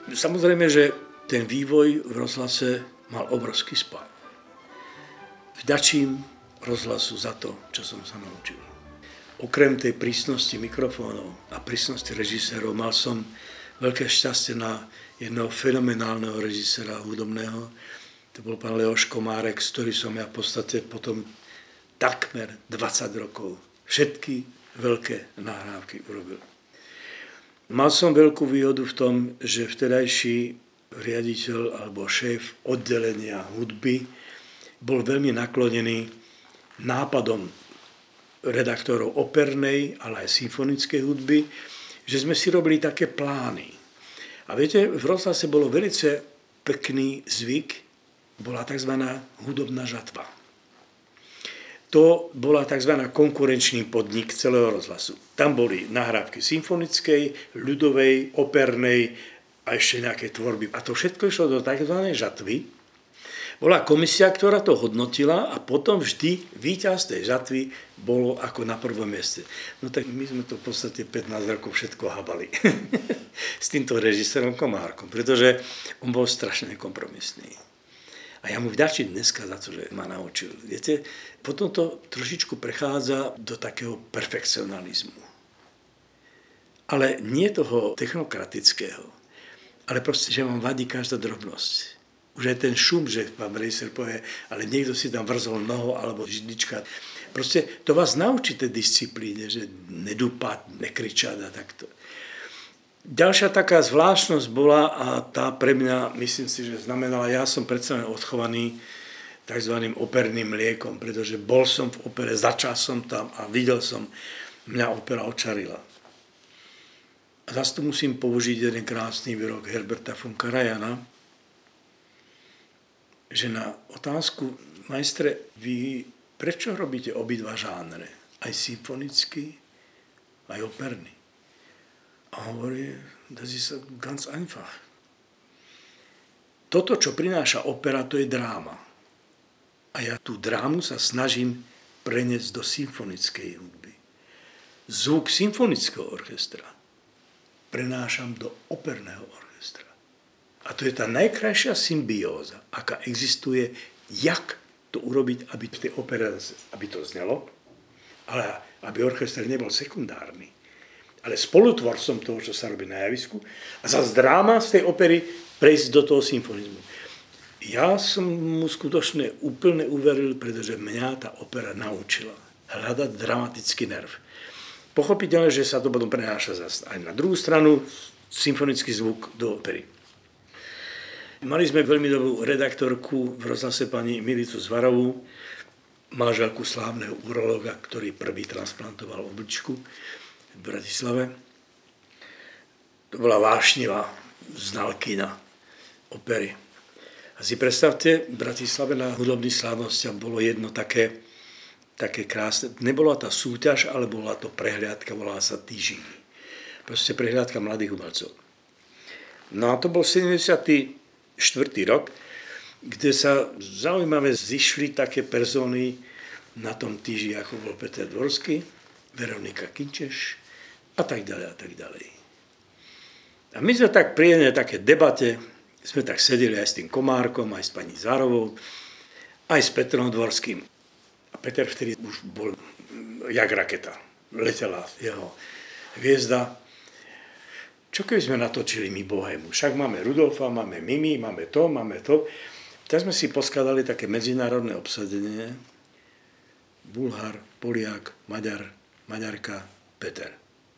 Samozrejme, že ten vývoj v rozhlase mal obrovský spad. Vďačím rozhlasu za to, čo som sa naučil. Okrem tej prísnosti mikrofónov a prísnosti režisérov mal som veľké šťastie na jedného fenomenálneho režiséra hudobného. To bol pán Leoš Komárek, s ktorým som ja v podstate potom takmer 20 rokov všetky veľké nahrávky urobil. Mal som veľkú výhodu v tom, že vtedajší riaditeľ alebo šéf oddelenia hudby bol veľmi naklonený nápadom redaktorov opernej, ale aj symfonickej hudby, že sme si robili také plány. A viete, v rozhlase bolo veľmi pekný zvyk, bola tzv. Hudobná žatva. To bola tzv. Konkurenčný podnik celého rozhlasu. Tam boli nahrávky symfonickej, ľudovej, opernej a ešte nejaké tvorby. A to všetko išlo do tzv. Žatvy. Bola komisia, ktorá to hodnotila a potom vždy víťaz tej žatvy bolo ako na prvom mieste. No tak my sme to v podstate 15 rokov všetko habali s týmto režisérom Komárkom, pretože on bol strašne kompromisný. A ja mu vďačím dneska za to, že ma naučil. Viete, potom to trošičku prechádza do takého perfekcionalizmu. Ale nie toho technokratického, ale proste, že vám vadí každá drobnosť. Už aj ten šum, že vám režisér povie, ale niekto si tam vrzol noho alebo židlička. Proste to vás naučí tej disciplíne, že nedúpať, nekričať a takto. Ďalšia taká zvláštnosť bola, a tá pre mňa, myslím si, že znamenala, ja som predsa odchovaný tzv. Operným mliekom, pretože bol som v opere, začal som tam a videl som, mňa opera očarila. A zase tu musím použiť jeden krásny výrok Herberta von Karajana, že na otázku, majstre, vy prečo robíte obidva žánre? Aj symfonický, aj operný. A hovorí, das ist ganz einfach. Toto, čo prináša opera, to je dráma. A ja tú drámu sa snažím preniesť do symfonickej hudby. Zvuk symfonického orchestra prenášam do operného orchestra. A to je tá najkrajšia symbióza, aká existuje, jak to urobiť, aby v tej opere, aby to znelo, ale aby orchester nebol sekundárny, ale spolutvorcom toho, čo sa robí na javisku, a zase dráma z tej opery prejsť do toho symfonizmu. Ja som mu skutočne úplne uveril, pretože mňa tá opera naučila hľadať dramatický nerv. Pochopiteľne, že sa to potom prenáša zase aj na druhú stranu, symfonický zvuk do opery. Mali sme veľmi dobrú redaktorku v rozhlase pani Milicu Zvarovú, manželku slávneho urológa, ktorý prvý transplantoval obličku v Bratislave. To bola vášnivá znalkyňa opery. A si predstavte, v Bratislave na hudobných slávnostiach bolo jedno také krásne. Nebola tá súťaž, ale bola to prehliadka, volala sa Týžiny. Proste prehliadka mladých umelcov. No a to bol 74. rok, kde sa zaujímavé zišli také persony na tom týži, ako bol Peter Dvorský, Veronika Kinčeš a tak ďalej a tak ďalej. A my sme tak príjemne také debate, sme tak sedeli aj s tým Komárkom, aj s pani Zvarovou, aj s Petrom Dvorským. A Peter vtedy už bol jak raketa, letela jeho hviezda. Čo keby sme natočili my Bohému? Však máme Rudolfa, máme Mimi, máme to. Tak sme si poskladali také medzinárodné obsadenie. Bulhár, Poliak, Maďar, Maďarka, Peter.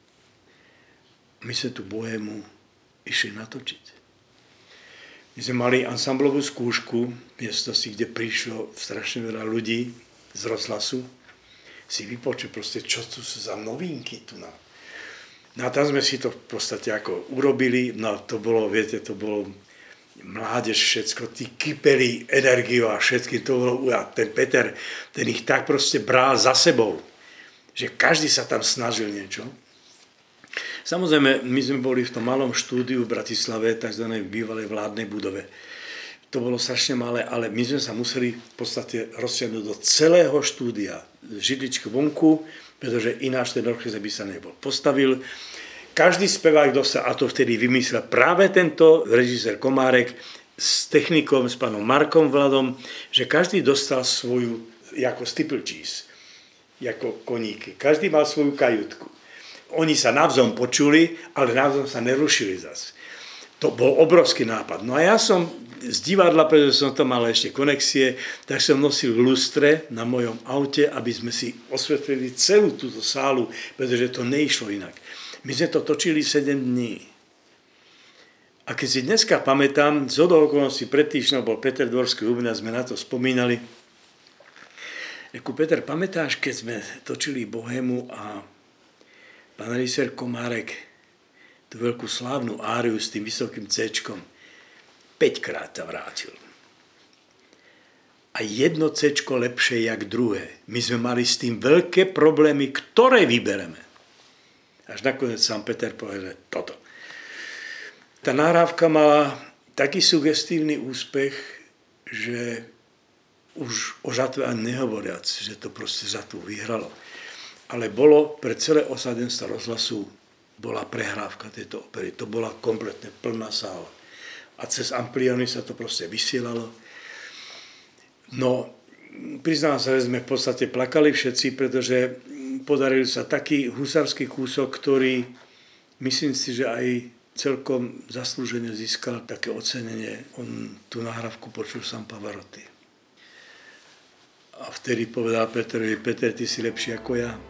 My sme tu Bohému išli natočiť. My sme mali ansamblovú skúšku v miestnosti, kde prišlo strašne veľa ľudí z rozhlasu si vypočuť proste, čo tu sú za novinky tu na. No a tam sme si to v podstate ako urobili, no to bolo, viete, to bolo mládež, všetko, tí kypeli, energiu a všetky, to bolo, a ten Peter, ten ich tak proste bral za sebou, že každý sa tam snažil niečo. Samozrejme, my sme boli v tom malom štúdiu v Bratislave, tzv. Bývalej vládnej budove. To bolo strašne malé, ale my sme sa museli v podstate rozsiahnuť do celého štúdia. Židličky vonku, pretože ináč ten orchester by sa nebol postavil. Každý spevák dostal, a to vtedy vymyslel práve tento režisér Komárek s technikom, s pánom Markom Vladom, že každý dostal svoju, ako steeplechase, ako koníky. Každý mal svoju kajutku. Oni sa navzájom počuli, ale navzájom sa nerušili zase. To bol obrovský nápad. No a ja som z divadla, pretože som tam mal ešte konexie, tak som nosil lustre na mojom aute, aby sme si osvetlili celú túto sálu, pretože to neišlo inak. My sme to točili 7 dní. A keď si dneska pamätám, z okolností pred týždňom bol Peter Dvorský u mňa, sme na to spomínali. Peter, pamätáš, keď sme točili Bohému a pán režisér Komárek tú veľkú slávnu áriu s tým vysokým C-čkom 5-krát sa vrátil. A jedno C-čko lepšie jak druhé. My sme mali s tým veľké problémy, ktoré vybereme. Až nakoniec sám Peter povedal, toto. Tá nahrávka mala taký sugestívny úspech, že už o Žatve ani nehovoriac, že to proste Žatvu vyhralo. Ale bolo pre celé osadenstvo rozhlasu bola prehrávka tejto opery. To bola kompletne plná sála. A cez amplióny sa to proste vysielalo. No, priznám sa, že sme v podstate plakali všetci, pretože podaril sa taký husársky kúsok, ktorý myslím si, že aj celkom zaslúžene získal také ocenenie. On tú nahrávku počul sám Pavarotti. A vtedy povedal Petrovi, Peter, ty si lepší ako ja.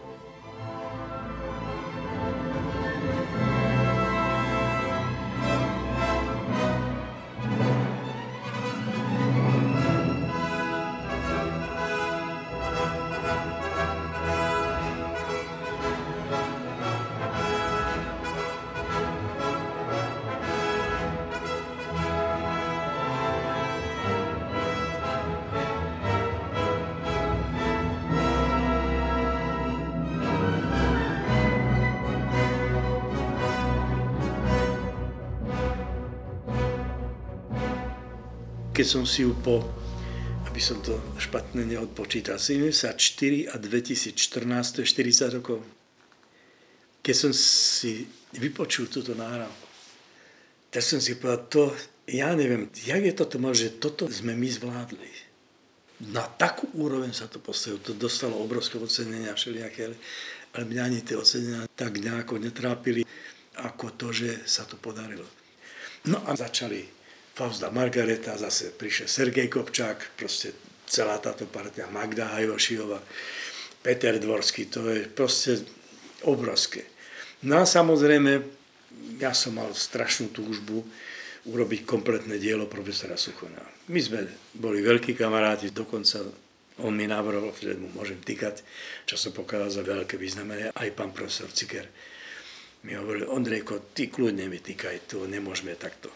Keď som si ju aby som to špatne neodpočítal, 74 a 2014, to je 40 rokov. Keď som si vypočul túto nahrávku, tak som si povedal, ja neviem, jak je toto možné, že toto sme my zvládli. Na takú úroveň sa to postavilo, to dostalo obrovské ocenenia všelijaké, ale mňa ani tie ocenenia tak nejako netrápili, ako to, že sa to podarilo. No a začali Fausta Margareta, zase prišiel Sergej Kopčák, proste celá táto partia, Magda Hajošiová, Peter Dvorský, to je proste obrovské. No a samozrejme, ja som mal strašnú túžbu urobiť kompletné dielo profesora Suchona. My sme boli veľkí kamaráti, dokonca on mi navrhol, že mu môžem týkať, čo som pokladal za veľké významenie, aj pán profesor Ciker. Mi hovoril, Ondrejko, ty kľudne mi týkaj, to nemôžeme takto.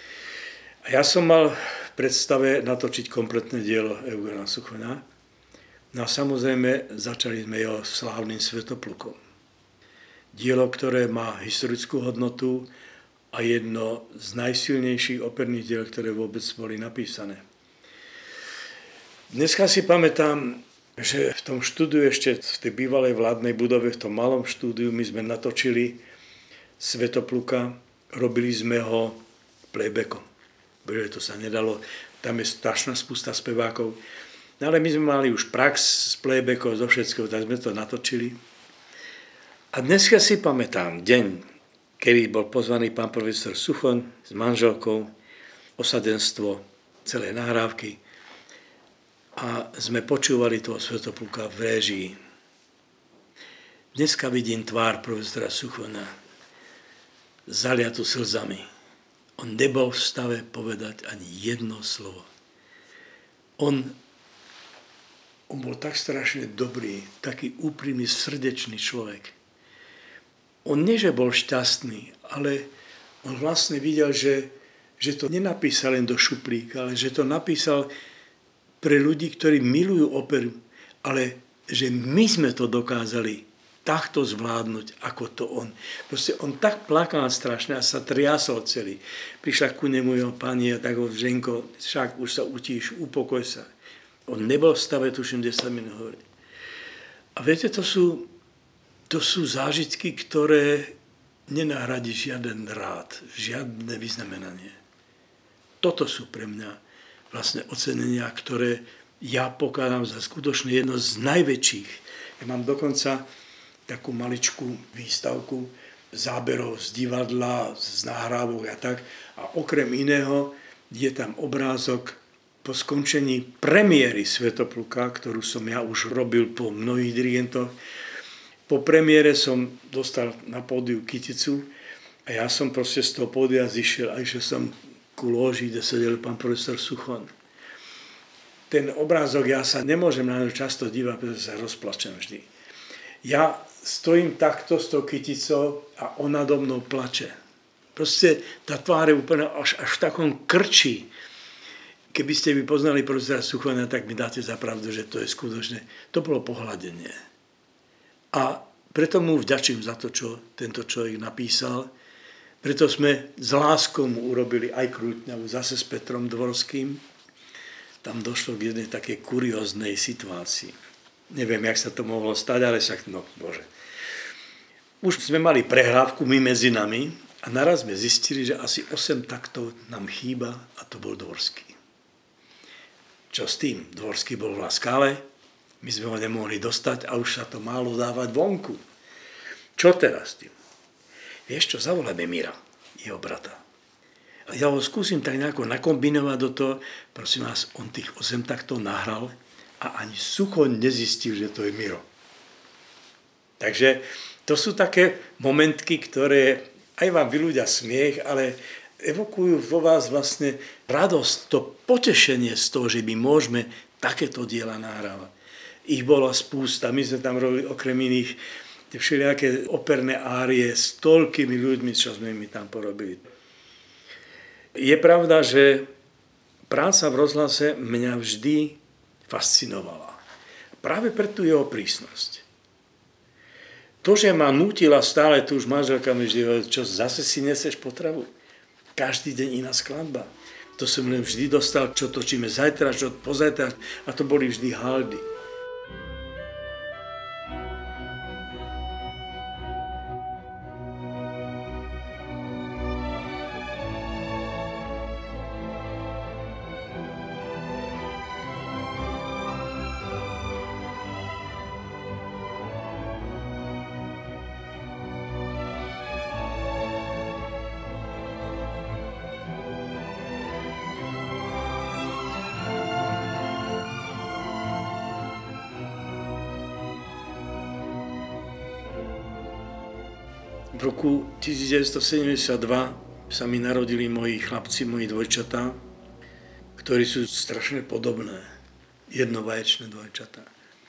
A ja som mal v predstave natočiť kompletné dielo Eugena Suchona. No a samozrejme začali sme jeho slávnym Svätoplukom. Dielo, ktoré má historickú hodnotu a jedno z najsilnejších operných diel, ktoré vôbec boli napísané. Dneska si pamätám, že v tom štúdiu ešte v tej bývalej vládnej budove, v tom malom štúdiu, my sme natočili Svätopluka, robili sme ho playbackom. Pretože to sa nedalo, tam je strašná spústa spevákov. No ale my sme mali už prax s playbackov, zo všetkého, tak sme to natočili. A dneska si pamätám deň, kedy bol pozvaný pán profesor Suchon s manželkou, osadenstvo, celé nahrávky. A sme počúvali toho Svätopluka v réžii. Dneska vidím tvár profesora Suchona zaliatu slzami. On nebol v stave povedať ani jedno slovo. On bol tak strašne dobrý, taký úprimný, srdečný človek. On nie, že bol šťastný, ale on vlastne videl, že to nenapísal len do šuplíka, ale že to napísal pre ľudí, ktorí milujú operu, ale že my sme to dokázali takto zvládnuť, ako to on. Proste on tak plakal strašne a sa triasol celý. Prišla ku nemu jeho pani a tak ho, Ženko, však už sa utíš, upokoj sa. On nebol v stave, tuším, 10 minút hovoriť. A viete, to sú zážitky, ktoré nenahradí žiaden rád, žiadne vyznamenanie. Toto sú pre mňa vlastne ocenenia, ktoré ja pokladám za skutočne jedno z najväčších. Ja mám dokonca takú maličkú výstavku záberov z divadla, z nahrávok a tak. A okrem iného je tam obrázok po skončení premiéry Svätopluka, ktorú som ja už robil po mnohých dirigentoch. Po premiére som dostal na pódiu kyticu a ja som proste z toho pódia zišiel a išiel som ku lóži, kde sedel pán profesor Suchon. Ten obrázok, ja sa nemôžem na ňu často dívať, pretože sa rozplačem vždy. Ja stojím takto s tou kyticou a ona do mnou plače. Proste tá tvár je úplne až v takom krči. Keby ste by poznali profesora Suchona, tak mi dáte za pravdu, že to je skutočne, to bolo pohľadenie. A preto mu vďačím za to, čo tento človek napísal. Preto sme s láskou mu urobili aj krútňavu, zase s Petrom Dvorským. Tam došlo k jednej takej kurióznej situácii. Neviem, jak sa to mohlo stať, ale však, no bože. Už sme mali prehrávku my medzi nami a naraz sme zistili, že asi 8 taktov nám chýba a to bol Dvorský. Čo s tým? Dvorský bol v Laskále, my sme ho nemohli dostať a už sa to málo dávať vonku. Čo teraz s tým? Vieš čo, zavolajme Mira, jeho brata. Ja ho skúsim tak nejako nakombinovať do toho. Prosím vás, on tých 8 taktov nahral a ani Sucho nezistil, že to je Miro. Takže to sú také momentky, ktoré aj vám vyľudia smiech, ale evokujú vo vás vlastne radosť, to potešenie z toho, že my môžeme takéto diela nahrávať. Ich bolo spústa, my sme tam robili okrem iných tie všelijaké operné árie s toľkými ľuďmi, čo sme my tam porobili. Je pravda, že práca v rozhlase mňa vždy fascinovala. Práve pre tú jeho prísnosť. To, že ma nútila stále tu už manželka mi vždy hovorila, čo zase si neseš potravu? Každý deň iná skladba. To som len vždy dostal, čo točíme zajtra, čo pozajtra, a to boli vždy haldy. V roku 1972 sa mi narodili moji chlapci, moji dvojčatá, ktorí sú strašne podobné, jednovaječné dvojčatá.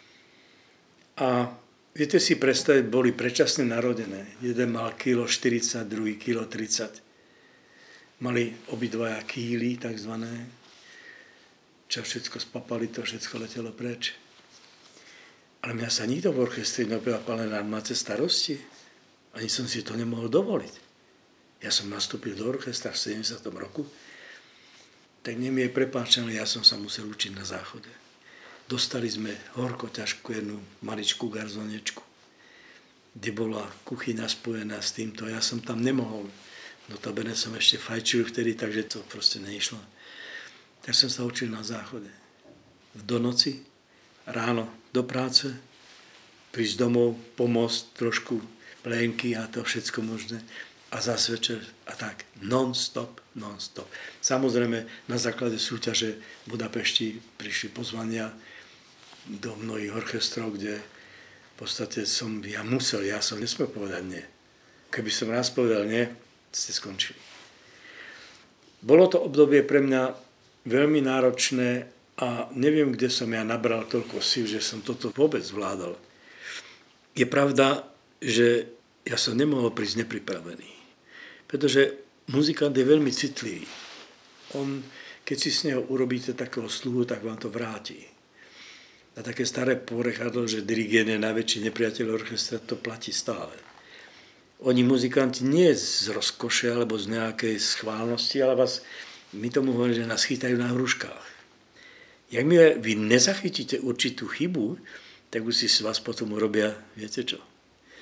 A viete si predstaviť, boli predčasne narodené. Jeden mal 1,40 kg, druhý 1,30 kg. Mali obidvaja kýly, takzvané. Čo všetko spapali, to všetko letelo preč. Ale mňa sa nikto v orchestri neopýtal, ale máte starosti? Ani som si to nemohol dovoliť. Ja som nastúpil do orchestra v 70. roku, tak nemi je prepáčené, ja som sa musel učiť na záchode. Dostali sme horko ťažkú jednu maličkú garzonečku, kde bola kuchyňa spojená s týmto. Ja som tam nemohol. Notabene som ešte fajčil vtedy, takže to proste neišlo. Tak som sa učil na záchode. Do noci, ráno do práce, prísť domov, pomôcť trošku plenky a to všetko možné. A zase večer a tak non-stop. Samozrejme na základe súťaže v Budapešti prišli pozvania do mnohých orchestrov, kde v podstate ja som nesmel povedať nie. Keby som raz povedal nie, ste skončili. Bolo to obdobie pre mňa veľmi náročné a neviem, kde som ja nabral toľko síl, že som toto vôbec zvládal. Je pravda, že ja som nemohol prísť nepripravený. Pretože muzikant je veľmi citlivý. Keď si z neho urobíte takého sluhu, tak vám to vráti. A také staré porechadlo, že dirigent je najväčší nepriateľ orchestra, to platí stále. Oni muzikanti nie z rozkoše alebo z nejakej schválnosti, ale my tomu hovoríme, že nás chytajú na hruškách. Jak vy nezachytíte určitú chybu, tak už si z vás potom urobia, viete čo?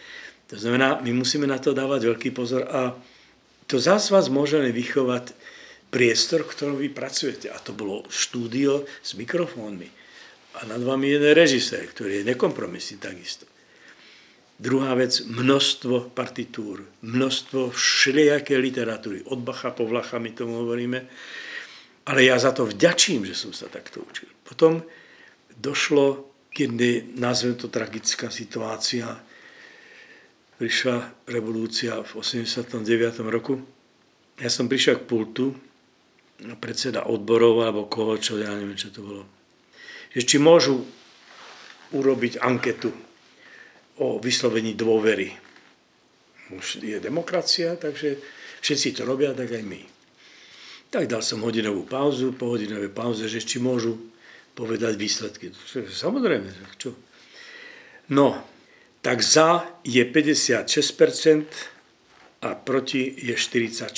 To znamená, my musíme na to dávať veľký pozor a to zás vás môže vychovať priestor, v ktorom vy pracujete. A to bolo štúdio s mikrofónmi. A nad vami jeden režisér, ktorý je nekompromisný takisto. Druhá vec, množstvo partitúr, množstvo všelijakej literatúry. Od Bacha po Vlacha my tomu hovoríme. Ale ja za to vďačím, že som sa takto učil. Potom došlo, keď nazvem to tragická situácia, prišla revolúcia v 89. roku. Ja som prišiel k pultu, predseda odborov alebo koho, čo ja neviem, čo to bolo. Že či môžu urobiť anketu o vyslovení dôvery. Už je demokracia, takže všetci to robia, tak aj my. Tak dal som hodinovú pauzu, po hodinovej pauze, že či môžu povedať výsledky. Samozrejme, čo? No, tak za je 56% a proti je 44%.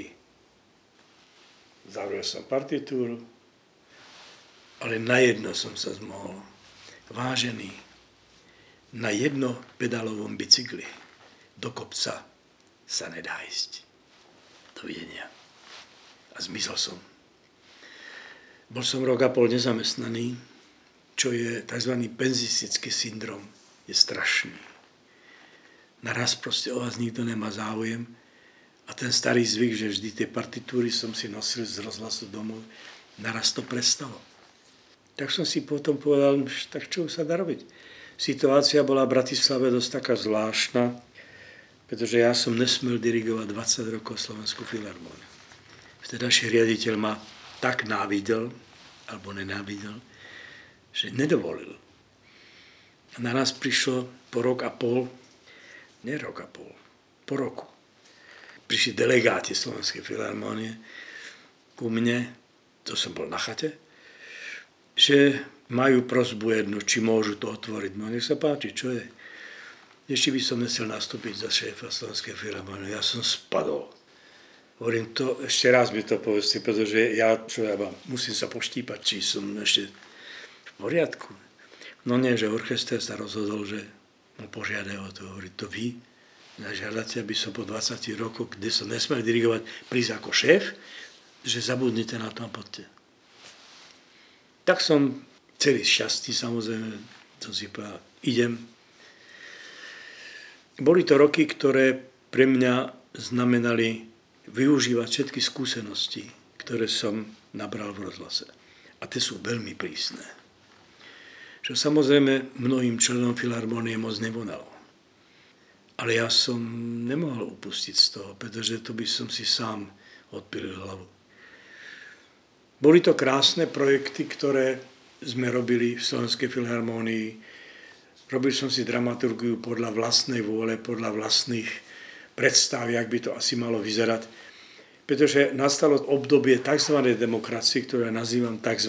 Zavrel som partitúru, ale na jedno som sa zmohol. Vážený, na jednopedálovom bicykli do kopca sa nedá ísť. Dovidenia. A zmizol som. Bol som rok a pol nezamestnaný, čo je tzv. Penzistický syndrom. Je strašný. Naraz proste o vás nikto nemá záujem a ten starý zvyk, že vždy tie partitúry som si nosil z rozhlasu domov, naraz to prestalo. Tak som si potom povedal, tak čo sa dá robiť? Situácia bola v Bratislave dosť taká zvláštna, pretože ja som nesmel dirigovať 20 rokov Slovenskú filharmóniu. Vtedajší riaditeľ ma tak návidel, alebo nenávidel, že nedovolil. A na nás prišlo po rok a pol, po roku. Prišli delegáti Slovenskej filharmónie ku mne, to som bol na chate, že majú prosbu jednu, či môžu to otvoriť. No nech sa páči, čo je? Ešte by som nechcel nastúpiť za šéfa Slovenskej filharmónie. Ja som spadol. Hovorím to, ešte raz mi to povedzte, pretože ja musím sa poštípať, či som ešte v poriadku. No nie, že orchester sa rozhodol, že mu požiadajú o to. Hovorí, to vy žiadate, aby som po 20 rokoch, kde som nesmel dirigovať, prísť ako šéf, že zabudnite na to a poďte. Tak som celý šťastný, samozrejme, som si povedal, idem. Boli to roky, ktoré pre mňa znamenali využívať všetky skúsenosti, ktoré som nabral v rozhlase. A tie sú veľmi prísne. Čo samozrejme mnohým členom filharmónie moc nevonalo. Ale ja som nemohol upustiť z toho, pretože to by som si sám odpilil hlavu. Boli to krásne projekty, ktoré sme robili v Slovenskej filharmónii. Robil som si dramaturgiu podľa vlastnej vôle, podľa vlastných predstav, jak by to asi malo vyzerať. Pretože nastalo obdobie tzv. Demokracie, ktoré nazývam tzv.,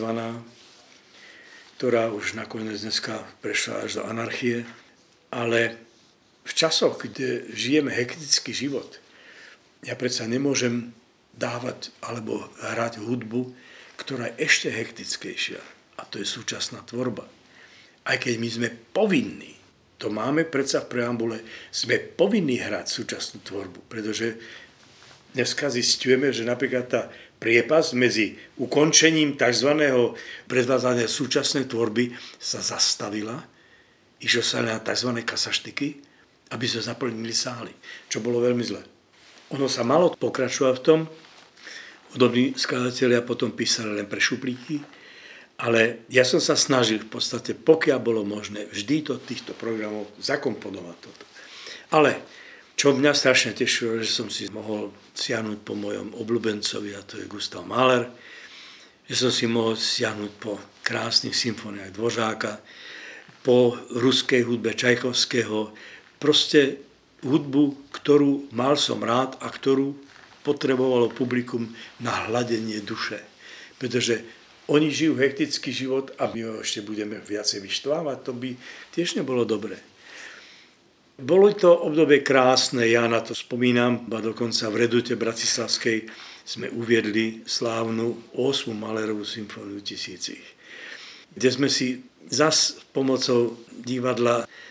ktorá už nakoniec dneska prešla až do anarchie. Ale v časoch, kde žijeme hektický život, ja predsa nemôžem dávať alebo hrať hudbu, ktorá je ešte hektickejšia. A to je súčasná tvorba. Aj keď my sme povinní, to máme predsa v preambule, sme povinní hrať súčasnú tvorbu, pretože dneska zistujeme, že napríklad tá priepasť medzi ukončením tzv. Predvádzania súčasnej tvorby sa zastavila, išlo sa na tzv. Kasaštiky, aby sa zaplnili sály, čo bolo veľmi zlé. Ono sa malo pokračovať v tom, hudobní skladatelia potom písali len pre šuplíky, ale ja som sa snažil v podstate, pokiaľ bolo možné, vždy do týchto programov zakomponovať toto. Ale čo mňa strašne tešilo, že som si mohol siahnuť po mojom obľúbencovi, a to je Gustav Mahler, že som si mohol siahnuť po krásnych symfóniách Dvořáka, po ruskej hudbe Čajkovského, proste hudbu, ktorú mal som rád a ktorú potrebovalo publikum na hladenie duše. Pretože oni žijú hektický život a my ho ešte budeme viacej vyštvávať, to by tiež nebolo dobré. Bolo to obdobie krásne, ja na to spomínam, a dokonca v Redute bratislavskej sme uviedli slávnu 8. Mahlerovú symfóniu Tisícich, kde sme si zas pomocou divadla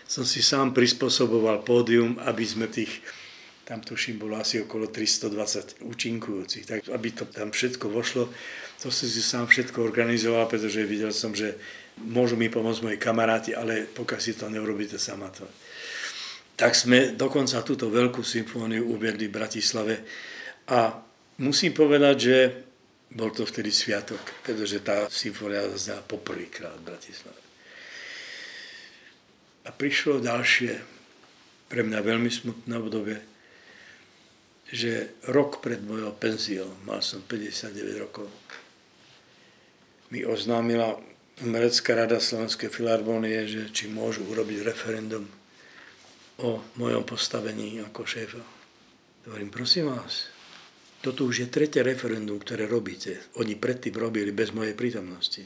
som si sám prispôsoboval pódium, aby sme tam tuším bolo asi okolo 320 účinkujúcich, tak aby to tam všetko vošlo, to som si sám všetko organizoval, pretože videl som, že môžu mi pomôcť moji kamaráti, ale pokiaľ si to neurobíte sama to. Tak sme dokonca túto veľkú symfóniu uviedli v Bratislave a musím povedať, že bol to vtedy sviatok, pretože tá symfónia zaznela poprvýkrát v Bratislave. A prišlo ďalšie, pre mňa veľmi smutné obdobie, že rok pred mojou penziou, mal som 59 rokov, mi oznámila Umelecká rada Slovenskej filharmónie, že či môžu urobiť referendum o mojom postavení ako šéfa. Hovorím, prosím vás, toto už je tretie referendum, ktoré robíte. Oni predtým robili bez mojej prítomnosti.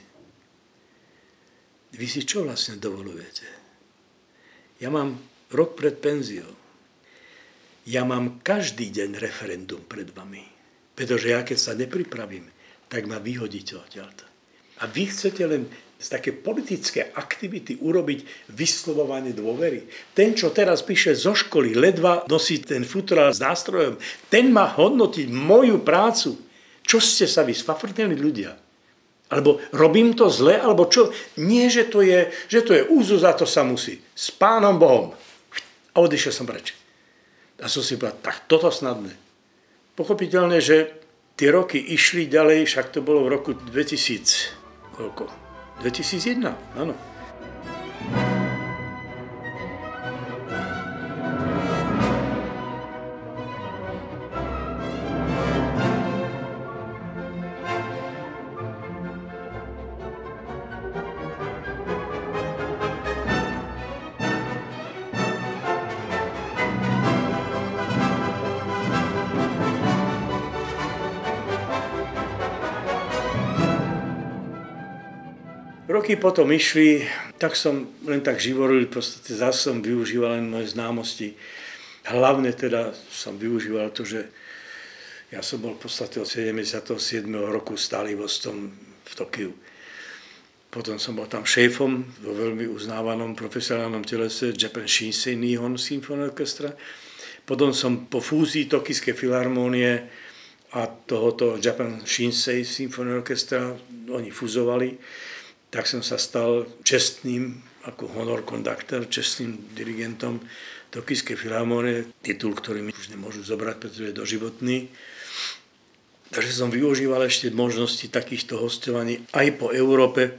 Vy si čo vlastne dovolujete? Ja mám rok pred penziou. Ja mám každý deň referendum pred vami. Pretože ja keď sa nepripravím, tak ma vyhodíte odtiaľto. A vy chcete len z také politické aktivity urobiť vyslovovanie dôvery. Ten, čo teraz píše zo školy, ledva nosí ten futrál s nástrojom, ten má hodnotiť moju prácu. Čo ste sa vy sfafrteli ľudia? Alebo robím to zle, alebo čo? Nie, že to je úzus a to sa musí. S Pánom Bohom. A odišiel som preč. A som si povedal, tak toto snadné. Pochopiteľne, že tie roky išli ďalej, však to bolo v roku 2000. Koľko? 2001, áno. Roky potom išli, tak som len tak živoril, v podstate zase som využíval len moje známosti. Hlavne teda som využíval to, že ja som bol v podstate od 77. roku stálym hostom v Tokiu. Potom som bol tam šéfom vo veľmi uznávanom profesionálnom telese Japan Shinsei Nihon Symphony Orchestra. Potom som po fúzii Tokijskej filharmónie a tohoto Japan Shinsei Symphony Orchestra, oni fúzovali, tak som sa stal čestným, ako honor conductor, čestným dirigentom Tokijskej filharmónie, titul, ktorý mi už nemôžu zobrať, pretože je doživotný. Takže som využíval ešte možnosti takýchto hostovaní aj po Európe.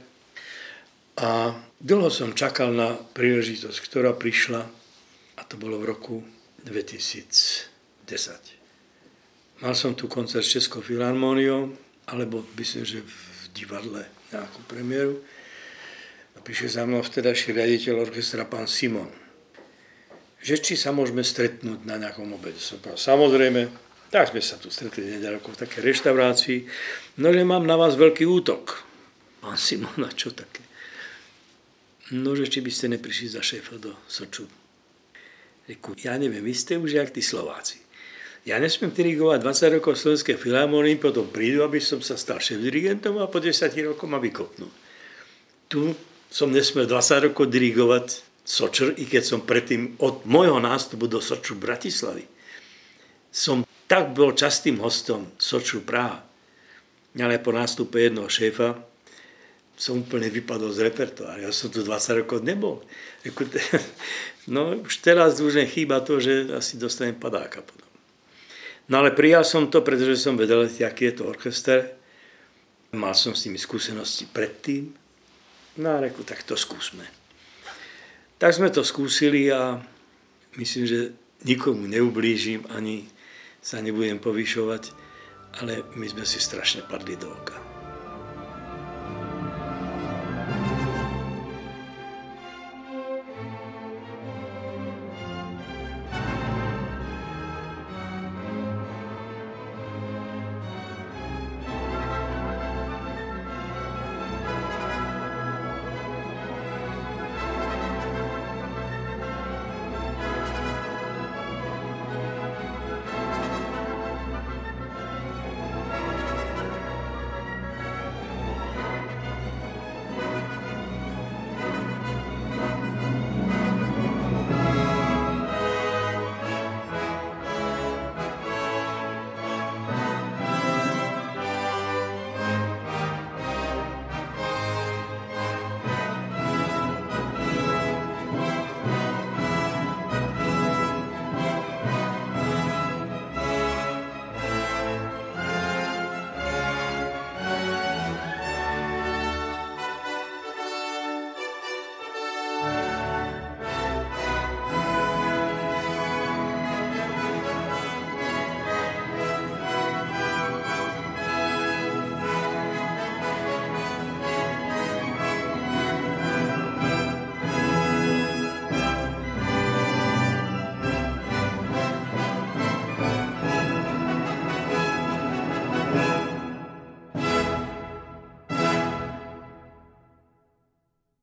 A dlho som čakal na príležitosť, ktorá prišla, a to bolo v roku 2010. Mal som tu koncert s Českou filharmóniou, alebo myslím, že v divadle nejakú premiéru. A píše za mnou vtedajší riaditeľ orchestra pán Simon, že či sa môžeme stretnúť na nejakom obede. Som povedal, samozrejme, tak sme sa tu stretli nedaleko v takej reštaurácii, no že mám na vás veľký útok. Pán Simon, a čo také? No, že či by ste neprišli za šéfa do Soču. Reku, ja neviem, vy ste už jak tí Slováci. Ja nesmiem dirigovať 20 rokov Slovenskej filharmónii, potom prídu, aby som sa stal šéf-dirigentom a po 10 rokoch ma vykopnú. Tu som nesmel 20 rokov dirigovať Sočr, i keď som predtým od môjho nástupu do Soču Bratislavy som tak bol častým hostom Soču Praha. Ale po nástupe jednoho šéfa som úplne vypadol z repertoáru. Ja som tu 20 rokov nebol. No už teraz už nechýba to, že asi dostanem padáka potom. No ale prijal som to, pretože som vedel, aký je to orchester. Mal som s nimi skúsenosti predtým. No a reku, tak to skúsme. Tak sme to skúsili a myslím, že nikomu neublížim, ani sa nebudem povyšovať, ale my sme si strašne padli do oka.